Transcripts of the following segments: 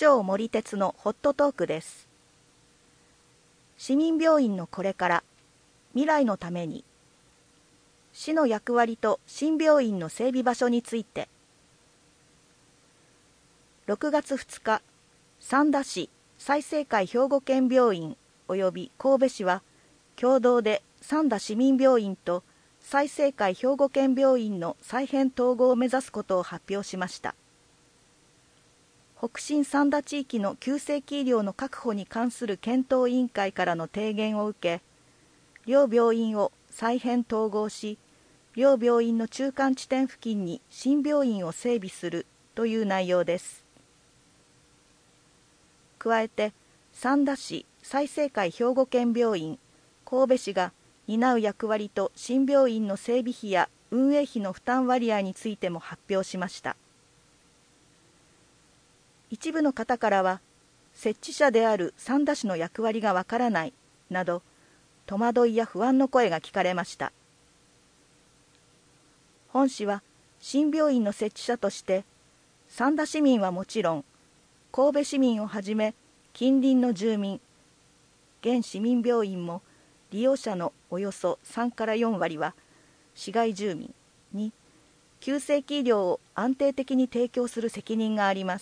長森哲のホットトークです。市民病院のこれから未来のために、市の役割と新病院の整備場所について。6月2日、三田市済生会兵庫県病院及び神戸市は共同で三田市民病院と済生会兵庫県病院の再編統合を目指すことを発表しました。北信三田地域の急性期医療の確保に関する検討委員会からの提言を受け、両病院を再編統合し、両病院の中間地点付近に新病院を整備するという内容です。加えて、三田市済生会兵庫県病院、神戸市が担う役割と新病院の整備費や運営費の負担割合についても発表しました。一部の方からは、設置者である三田市の役割がわからないなど、戸惑いや不安の声が聞かれました。本市は新病院の設置者として、三田市民はもちろん、神戸市民をはじめ近隣の住民、現市民病院も利用者のおよそ3から4割は市外住民に急性期医療を安定的に提供する責任があります。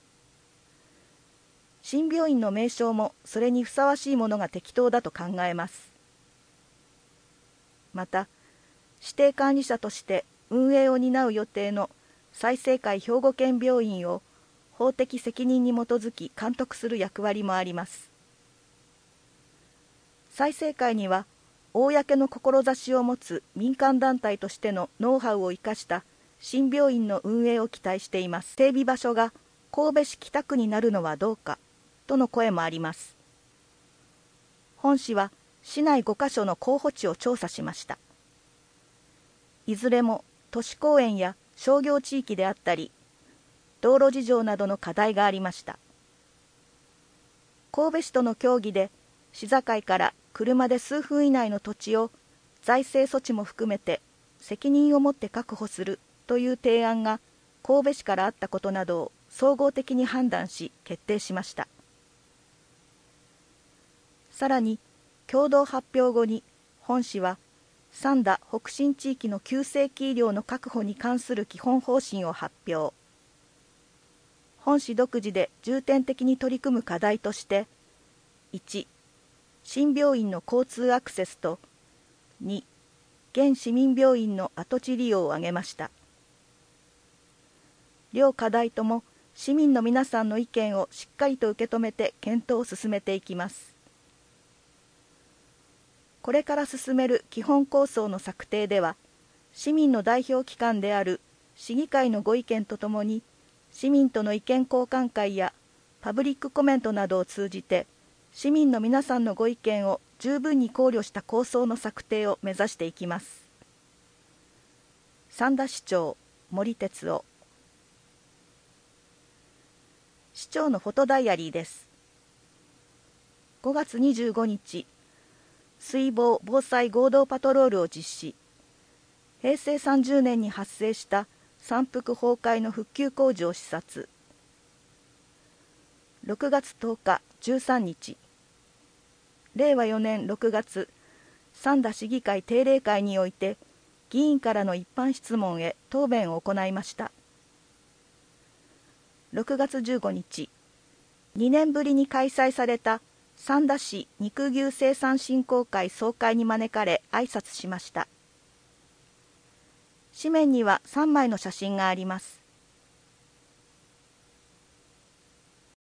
新病院の名称もそれにふさわしいものが適当だと考えます。また、指定管理者として運営を担う予定の済生会兵庫県病院を法的責任に基づき監督する役割もあります。済生会には、公の志を持つ民間団体としてのノウハウを生かした新病院の運営を期待しています。整備場所が神戸市北区になるのはどうかとの声もあります。本市は市内5カ所の候補地を調査しました。いずれも都市公園や商業地域であったり、道路事情などの課題がありました。神戸市との協議で、市境から車で数分以内の土地を財政措置も含めて責任を持って確保するという提案が神戸市からあったことなどを総合的に判断し決定しました。さらに、共同発表後に本市は三田北信地域の急性期医療の確保に関する基本方針を発表。本市独自で重点的に取り組む課題として、1、新病院の交通アクセスと、2、現市民病院の跡地利用を挙げました。両課題とも市民の皆さんの意見をしっかりと受け止めて検討を進めていきます。これから進める基本構想の策定では、市民の代表機関である市議会のご意見とともに、市民との意見交換会やパブリックコメントなどを通じて、市民の皆さんのご意見を十分に考慮した構想の策定を目指していきます。三田市長、森哲夫。市長のフォトダイアリーです。5月25日、水防・防災合同パトロールを実施。平成30年に発生した山腹崩壊の復旧工事を視察。6月10日、13日。令和4年6月、三田市議会定例会において、議員からの一般質問へ答弁を行いました。6月15日、2年ぶりに開催された三田市肉牛生産振興会総会に招かれ挨拶しました。紙面には3枚の写真があります。